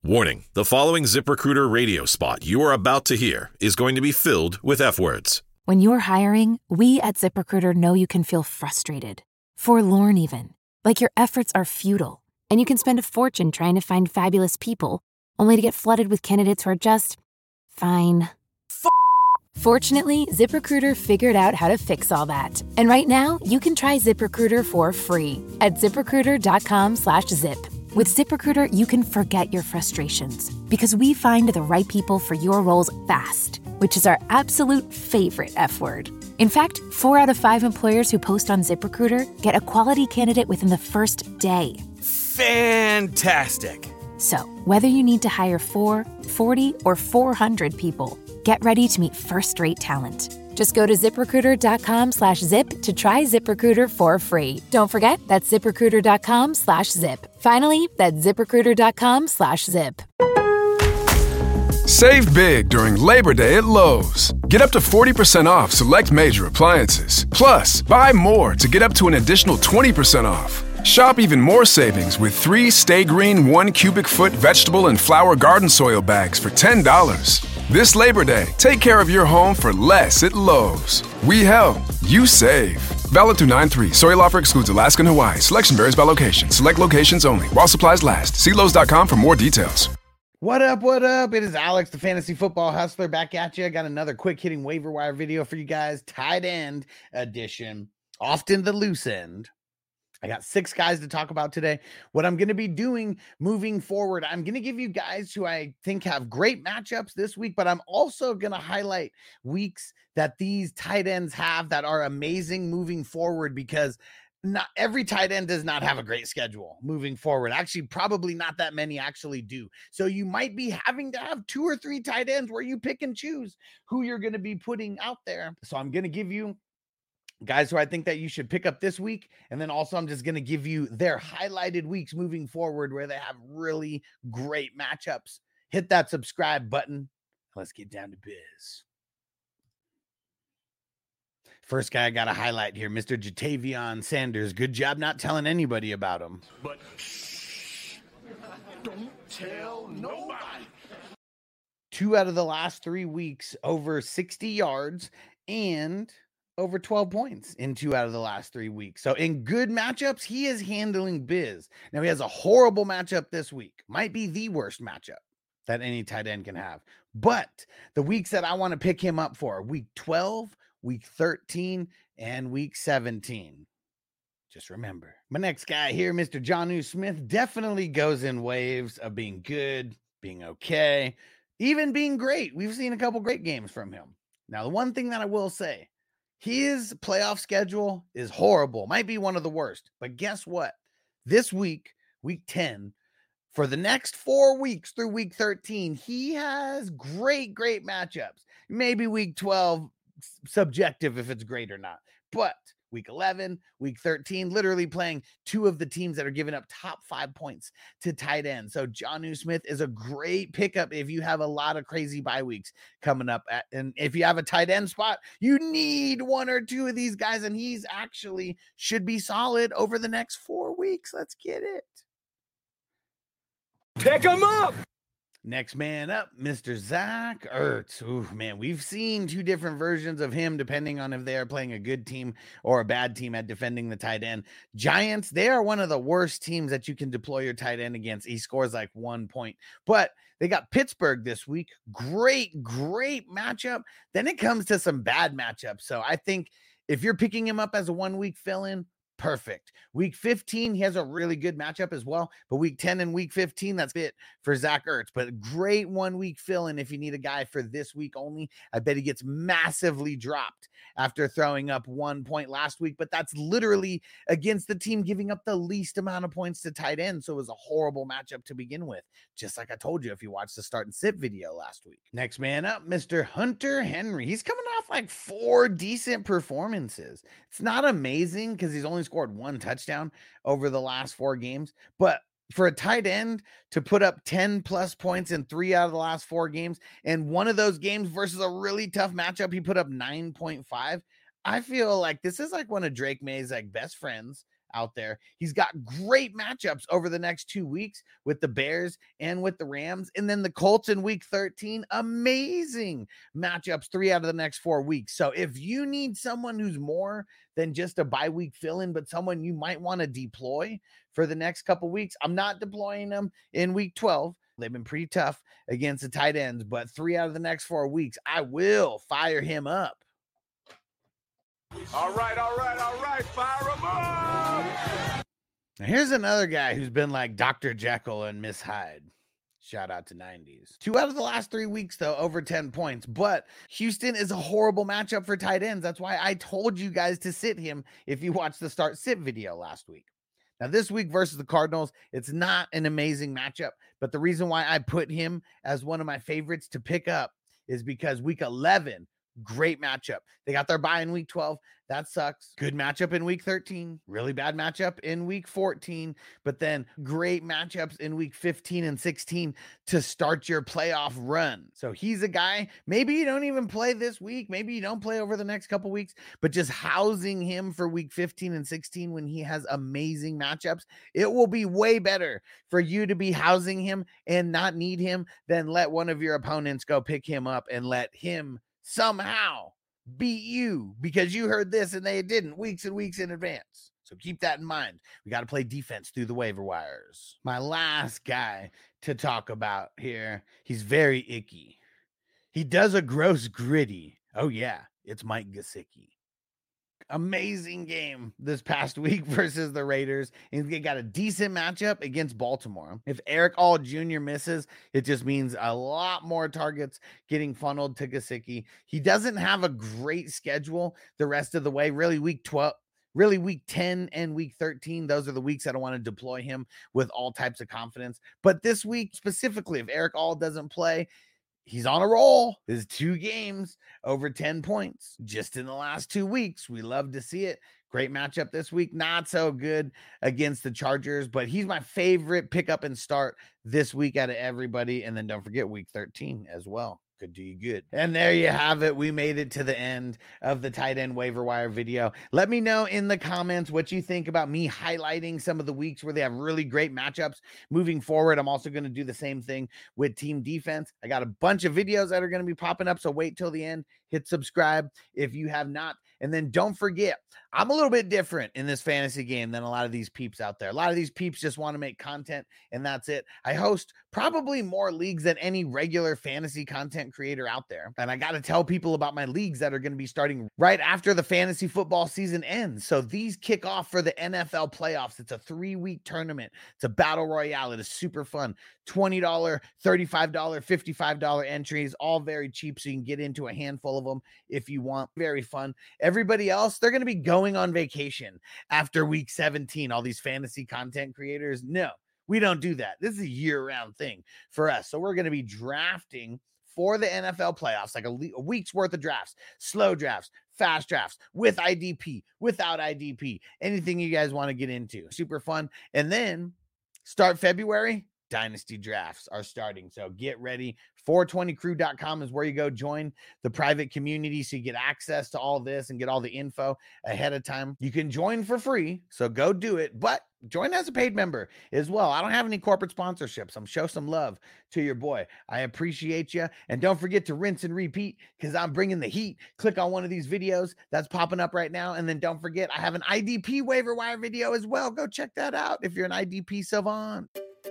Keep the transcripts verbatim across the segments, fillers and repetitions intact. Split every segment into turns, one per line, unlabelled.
Warning, the following ZipRecruiter radio spot you are about to hear is going to be filled with F-words.
When you're hiring, we at ZipRecruiter know you can feel frustrated, forlorn even, like your efforts are futile, and you can spend a fortune trying to find fabulous people, only to get flooded with candidates who are just fine. F- Fortunately, ZipRecruiter figured out how to fix all that. And right now, you can try ZipRecruiter for free at ZipRecruiter.com slash zip. With ZipRecruiter, you can forget your frustrations because we find the right people for your roles fast, which is our absolute favorite F word. In fact, four out of five employers who post on ZipRecruiter get a quality candidate within the first day.
Fantastic.
So, whether you need to hire four, forty, or four hundred people, get ready to meet first-rate talent. Just go to ZipRecruiter.com slash zip to try ZipRecruiter for free. Don't forget, that's ZipRecruiter.com slash zip. Finally, that's ZipRecruiter.com slash zip.
Save big during Labor Day at Lowe's. Get up to forty percent off select major appliances. Plus, buy more to get up to an additional twenty percent off. Shop even more savings with three Stay Green one cubic foot vegetable and flower garden soil bags for ten dollars. This Labor Day, take care of your home for less at Lowe's. We help, you save. Valid through nine three. Soil offer excludes Alaska and Hawaii. Selection varies by location. Select locations only. While supplies last. See Lowe's dot com for more details.
What up, what up? It is Alex, the Fantasy Football Hustler, back at you. I got another quick hitting waiver wire video for you guys. Tight end edition. Often the loose end. I got six guys to talk about today. What I'm going to be doing moving forward, I'm going to give you guys who I think have great matchups this week, but I'm also going to highlight weeks that these tight ends have that are amazing moving forward, because not every tight end does not have a great schedule moving forward. Actually, probably not that many actually do. So you might be having to have two or three tight ends where you pick and choose who you're going to be putting out there. So I'm going to give you guys who I think that you should pick up this week. And then also I'm just going to give you their highlighted weeks moving forward where they have really great matchups. Hit that subscribe button. Let's get down to biz. First guy I got to highlight here, Mister Jatavion Sanders. Good job not telling anybody about him.
But shh, don't tell nobody.
Two out of the last three weeks, over sixty yards and over twelve points in two out of the last three weeks. So in good matchups, he is handling biz. Now he has a horrible matchup this week. Might be the worst matchup that any tight end can have. But the weeks that I want to pick him up for, week twelve, week thirteen, and week seventeen. Just remember, my next guy here, Mister Jonnu Smith, definitely goes in waves of being good, being okay, even being great. We've seen a couple great games from him. Now, the one thing that I will say, his playoff schedule is horrible. Might be one of the worst. But guess what? This week, week ten, for the next four weeks through week thirteen, he has great, great matchups. Maybe week twelve, subjective if it's great or not. But week eleven, week thirteen, literally playing two of the teams that are giving up top five points to tight end. So Jonnu Smith is a great pickup if you have a lot of crazy bye weeks coming up. At, and if you have a tight end spot, you need one or two of these guys, and he's actually should be solid over the next four weeks. Let's get it.
Pick him up.
Next man up, Mister Zach Ertz. Ooh, man, we've seen two different versions of him depending on if they are playing a good team or a bad team at defending the tight end. Giants, they are one of the worst teams that you can deploy your tight end against. He scores like one point, but they got Pittsburgh this week. Great, great matchup. Then it comes to some bad matchups. So I think if you're picking him up as a one-week fill-in, perfect. Week fifteen, he has a really good matchup as well. But week ten and week fifteen, that's it for Zach Ertz. But great one-week fill-in if you need a guy for this week only. I bet he gets massively dropped after throwing up one point last week. But that's literally against the team giving up the least amount of points to tight end. So it was a horrible matchup to begin with. Just like I told you if you watched the start and sit video last week. Next man up, Mister Hunter Henry. He's coming off like four decent performances. It's not amazing because he's only scored one touchdown over the last four games, but for a tight end to put up ten plus points in three out of the last four games, and one of those games versus a really tough matchup, he put up nine point five. I feel like this is like one of Drake May's like best friends out there. He's got great matchups over the next two weeks with the Bears and with the Rams. And then the Colts in week thirteen, amazing matchups three out of the next four weeks. So if you need someone who's more than just a bye week fill-in, but someone you might want to deploy for the next couple weeks, I'm not deploying them in week twelve. They've been pretty tough against the tight ends, but three out of the next four weeks, I will fire him up.
All right, all right, all right, fire him up!
Now here's another guy who's been like Doctor Jekyll and Miss Hyde. Shout out to nineties. Two out of the last three weeks, though, over ten points. But Houston is a horrible matchup for tight ends. That's why I told you guys to sit him if you watched the start sit video last week. Now, this week versus the Cardinals, it's not an amazing matchup. But the reason why I put him as one of my favorites to pick up is because week eleven, great matchup. They got their bye in week twelve. That sucks. Good matchup in week thirteen. Really bad matchup in week fourteen. But then great matchups in week fifteen and sixteen to start your playoff run. So he's a guy, maybe you don't even play this week. Maybe you don't play over the next couple weeks. But just housing him for week fifteen and sixteen when he has amazing matchups, it will be way better for you to be housing him and not need him than let one of your opponents go pick him up and let him somehow beat you because you heard this and they didn't weeks and weeks in advance. So keep that in mind. We got to play defense through the waiver wires. My last guy to talk about here, he's very icky. He does a gross gritty. Oh yeah, it's Mike Gesicki. Amazing game this past week versus the Raiders. And he got a decent matchup against Baltimore. If Eric All Junior misses, it just means a lot more targets getting funneled to Gesicki. He doesn't have a great schedule the rest of the way. Really, week twelve, really week ten and week thirteen. Those are the weeks that I want to deploy him with all types of confidence. But this week specifically, if Eric All doesn't play, he's on a roll. His two games over ten points just in the last two weeks. We love to see it. Great matchup this week. Not so good against the Chargers, but he's my favorite pickup and start this week out of everybody. And then don't forget week thirteen as well. Could do you good. And there you have it. We made it to the end of the tight end waiver wire video. Let me know in the comments what you think about me highlighting some of the weeks where they have really great matchups moving forward. I'm also going to do the same thing with team defense. I got a bunch of videos that are going to be popping up, so wait till the end. Hit subscribe if you have not. And then don't forget, I'm a little bit different in this fantasy game than a lot of these peeps out there. A lot of these peeps just want to make content and that's it. I host probably more leagues than any regular fantasy content creator out there. And I got to tell people about my leagues that are going to be starting right after the fantasy football season ends. So these kick off for the N F L playoffs. It's a three-week tournament. It's a battle royale. It is super fun. twenty dollars, thirty-five dollars, fifty-five dollars entries, all very cheap. So you can get into a handful of them if you want. Very fun. Everybody else, they're going to be going on vacation after week seventeen. All these fantasy content creators. No, we don't do that. This is a year-round thing for us. So we're going to be drafting for the N F L playoffs, like a, le- a week's worth of drafts, slow drafts, fast drafts, with I D P, without I D P, anything you guys want to get into. Super fun. And then start February, dynasty drafts are starting. So get ready. four twenty crew dot com is where you go join the private community so you get access to all this and get all the info ahead of time. You can join for free, so go do it, but join as a paid member as well. I don't have any corporate sponsorships. I'm show some love to your boy. I appreciate you. And don't forget to rinse and repeat because I'm bringing the heat. Click on one of these videos that's popping up right now. And then don't forget, I have an I D P waiver wire video as well. Go check that out if you're an I D P savant.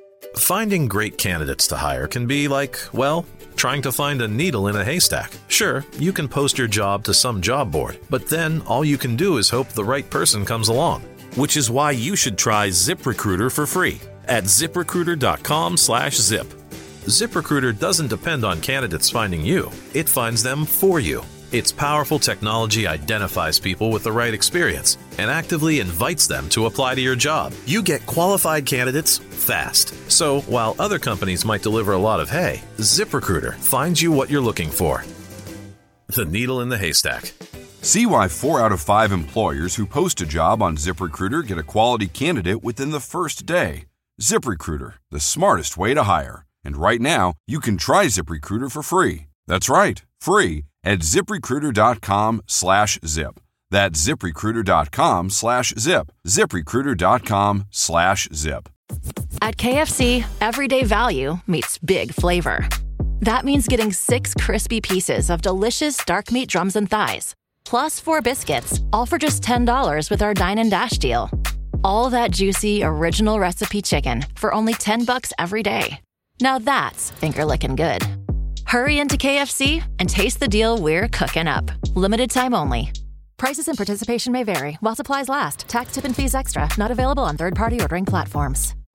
Finding great candidates to hire can be like, well, trying to find a needle in a haystack. Sure, you can post your job to some job board, but then all you can do is hope the right person comes along. Which is why you should try ZipRecruiter for free at ZipRecruiter.com slash zip. ZipRecruiter doesn't depend on candidates finding you. It finds them for you. Its powerful technology identifies people with the right experience and actively invites them to apply to your job. You get qualified candidates fast. So while other companies might deliver a lot of hay, ZipRecruiter finds you what you're looking for. The needle in the haystack.
See why four out of five employers who post a job on ZipRecruiter get a quality candidate within the first day. ZipRecruiter, the smartest way to hire. And right now, you can try ZipRecruiter for free. That's right, free at ZipRecruiter.com slash zip. That's ZipRecruiter.com slash zip. ZipRecruiter.com slash zip.
At K F C, everyday value meets big flavor. That means getting six crispy pieces of delicious dark meat drums and thighs, plus four biscuits, all for just ten dollars with our Dine and Dash deal. All that juicy, original recipe chicken for only ten bucks every day. Now that's finger-licking good. Hurry into K F C and taste the deal we're cooking up. Limited time only. Prices and participation may vary while supplies last. Tax, tip, and fees extra. Not available on third-party ordering platforms.